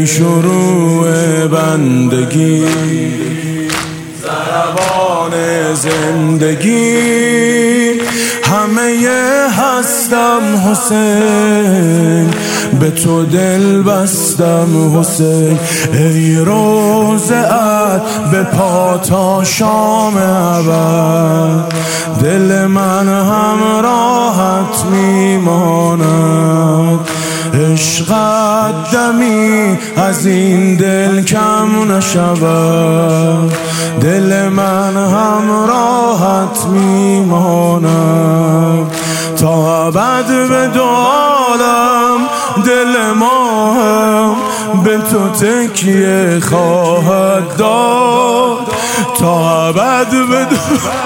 ای شروع بندگی، ضربان زندگی، همه هستم حسین، به تو دل بستم حسین. ای روضه‌ات به پا تا شام ابد، دل من همراهت میماند. عشقت دمی از این دل کم نشود، دل من همراهت میماند. تا ابد به دو عالم دل ما هم به تو تکیه خواهد داد. تا ابد به دو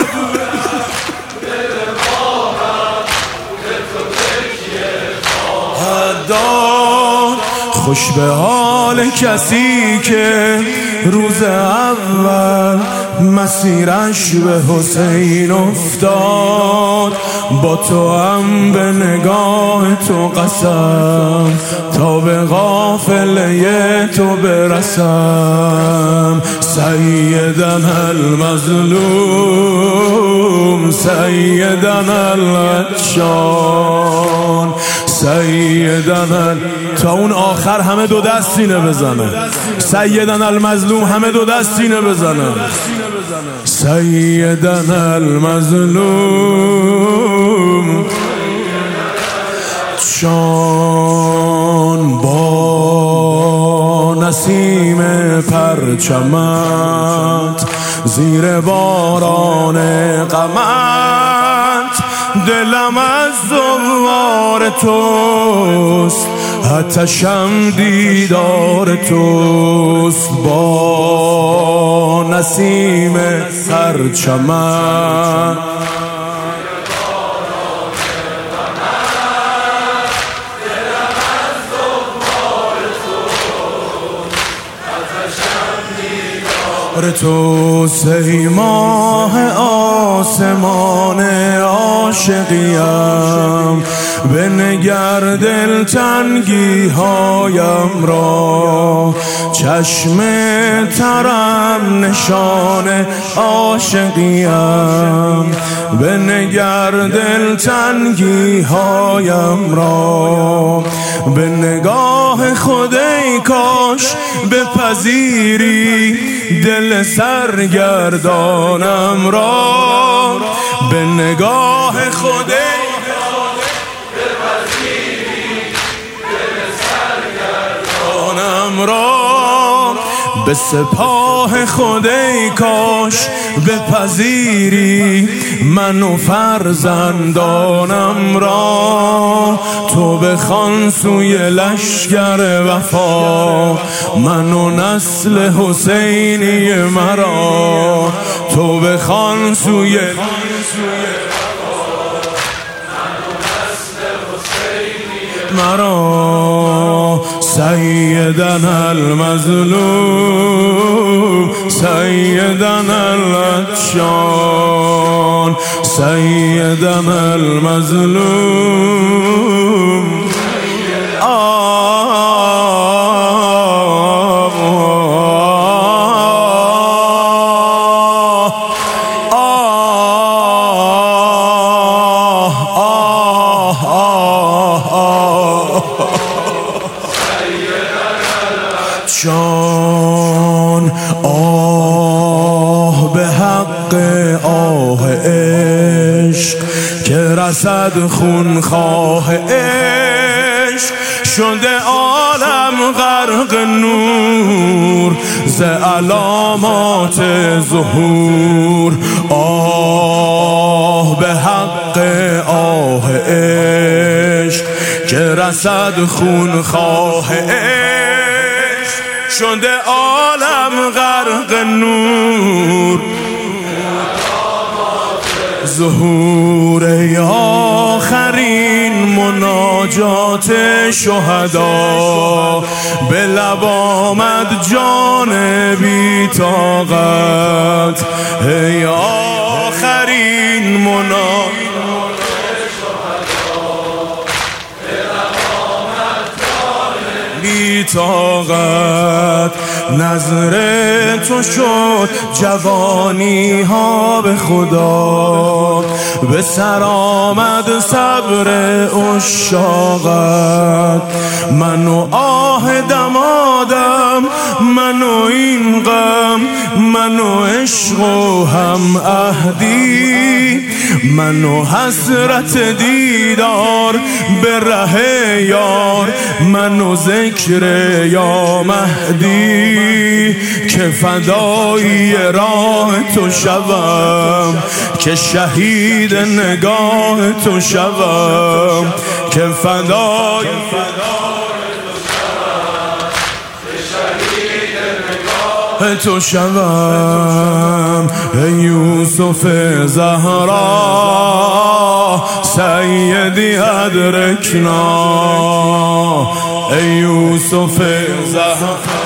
خوش به حال کسی که روز اول مسیرش به حسین افتاد. با تو هم به نگاه تو قسم، تا به قافله تو برسم. سیدنا المظلوم، سیدنا العطشان، سیدنا. تا اون آخر همه دو دست سینه بزنه. سیدنا المظلوم، همه دو دست سینه بزنه. سیدنا المظلوم، چون با نسیم پرچمت زیر باران غمت، دلم از زوار توست، آتشم دیدار توست. با نسیم پرچمت توست. ای ماه آسمان عاشقیم، بنگر دلتنگی هایم را. چشم ترم نشان عاشقیم، بنگر دلتنگی هایم را. به نگاه خود ای کاش بپذیری دل سرگردانم را. به نگاه خود ای کاش بپذیری دل سرگردانم را. به سپاه خود ای کاش بپذیری من و فرزندانم را. تو بخوان سوی لشکر وفا، من و نسل حسینی مرا. تو بخوان سوی مرا. سیدنا المظلوم، سیدنا العطشان، سیدنا المظلوم. چون آه به حق آه عشق، که رسد خون خواه عشق. شده عالم غرق نور ز علامات ظهور. آه به حق آه عشق، که رسد خون خواه عشق. شده عالم غرق نور ظهور. ای آخرین مناجات شهدا، به لب آمد جان بی طاقت. ای آخرین مناجات بی طاقت. نظر تو شد جوانی ها به خدا، به سر آمد صبر عشاقت. منو آه دمادم، منو این غم، منو عشق و هم عهدی، منو حسرت دیدار به ره یار، منو ذکر یا مهدی. که فدایی راه تو شوم، که شهید نگاه تو شوم، که فدای تو شوم. ای یوسف زهرا سیدی ادرکنا، ای یوسف زهرا